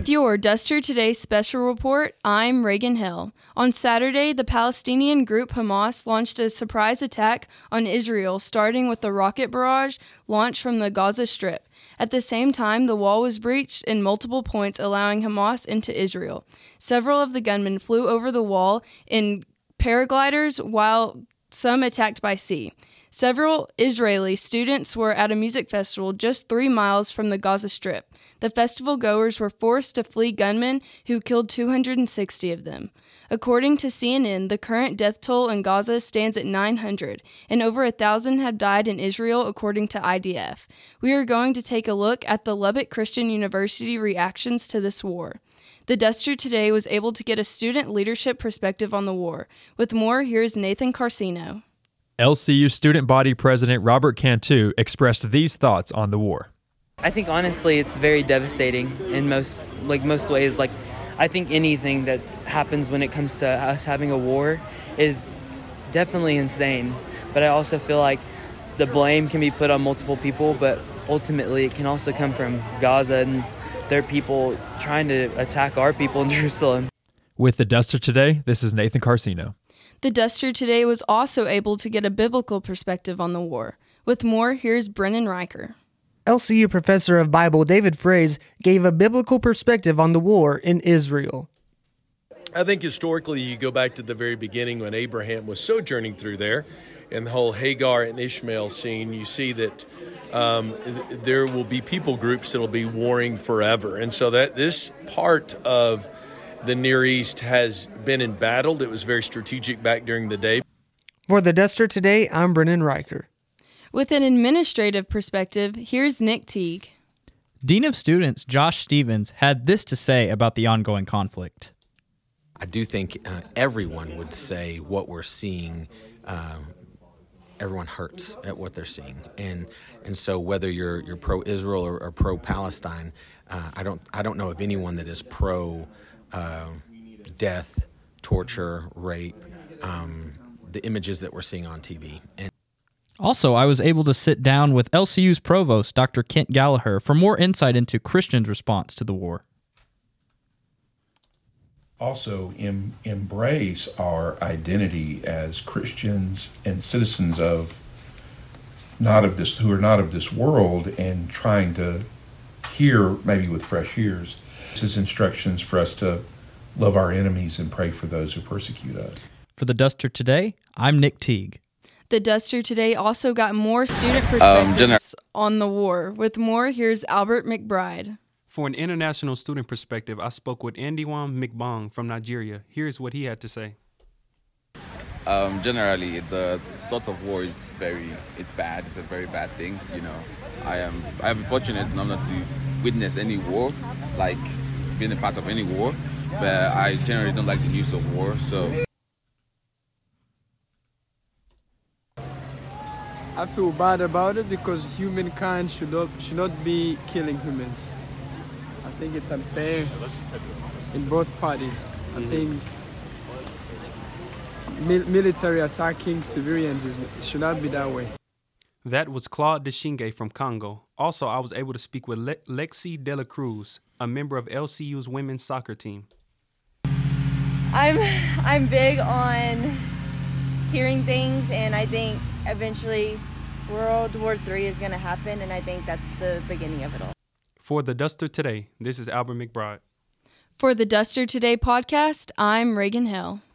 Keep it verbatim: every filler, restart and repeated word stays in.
With your Duster Today special report, I'm Reagan Hill. On Saturday, the Palestinian group Hamas launched a surprise attack on Israel, starting with a rocket barrage launched from the Gaza Strip. At the same time, the wall was breached in multiple points, allowing Hamas into Israel. Several of the gunmen flew over the wall in paragliders, while some attacked by sea. Several Israeli students were at a music festival just three miles from the Gaza Strip. The festival goers were forced to flee gunmen who killed two hundred sixty of them. According to C N N, the current death toll in Gaza stands at nine hundred, and over one thousand have died in Israel, according to I D F. We are going to take a look at the Lubbock Christian University reactions to this war. The Duster Today was able to get a student leadership perspective on the war. With more, here's Nathan Carcino. L C U Student Body President Robert Cantu expressed these thoughts on the war. I think honestly it's very devastating in most like most ways. Like I think anything that happens when it comes to us having a war is definitely insane. But I also feel like the blame can be put on multiple people, but ultimately it can also come from Gaza and their people trying to attack our people in Jerusalem. With the Duster Today, this is Nathan Carcino. The Duster Today was also able to get a biblical perspective on the war. With more, here's Brennan Riker. L C U professor of Bible David Fraze gave a biblical perspective on the war in Israel. I think historically you go back to the very beginning when Abraham was sojourning through there, and the whole Hagar and Ishmael scene, you see that um, there will be people groups that will be warring forever. And so that this part of the Near East has been embattled. It was very strategic back during the day. For the Duster Today, I'm Brennan Riker. With an administrative perspective, here's Nick Teague. Dean of Students Josh Stevens had this to say about the ongoing conflict. I do think uh, everyone would say what we're seeing, uh, everyone hurts at what they're seeing. And and so whether you're you're pro-Israel or, or pro-Palestine, uh, I don't I don't know of anyone that is pro Uh, death, torture, rape, um, the images that we're seeing on T V. And also, I was able to sit down with L C U's provost, Doctor Kent Gallagher, for more insight into Christians' response to the war. Also, em- embrace our identity as Christians and citizens of not of this, who are not of this world, and trying to hear, maybe with fresh ears, his instructions for us to love our enemies and pray for those who persecute us. For the Duster Today, I'm Nick Teague. The Duster Today also got more student perspectives um, on the war. With more, here's Albert McBride. For an international student perspective, I spoke with Andiwan McBong from Nigeria. Here's what he had to say. Um, generally, the thought of war is very, it's bad. It's a very bad thing, you know. I am, I am fortunate not to witness any war, like being a part of any war, but I generally don't like the news of war, so. I feel bad about it because humankind should not, should not be killing humans. I think it's unfair in both parties. I think mil- military attacking civilians is, should not be that way. That was Claude Deshinge from Congo. Also, I was able to speak with Le- Lexi De La Cruz, a member of L C U's women's soccer team. I'm I'm big on hearing things, and I think eventually World War Three is going to happen, and I think that's the beginning of it all. For the Duster Today, this is Albert McBride. For the Duster Today podcast, I'm Reagan Hill.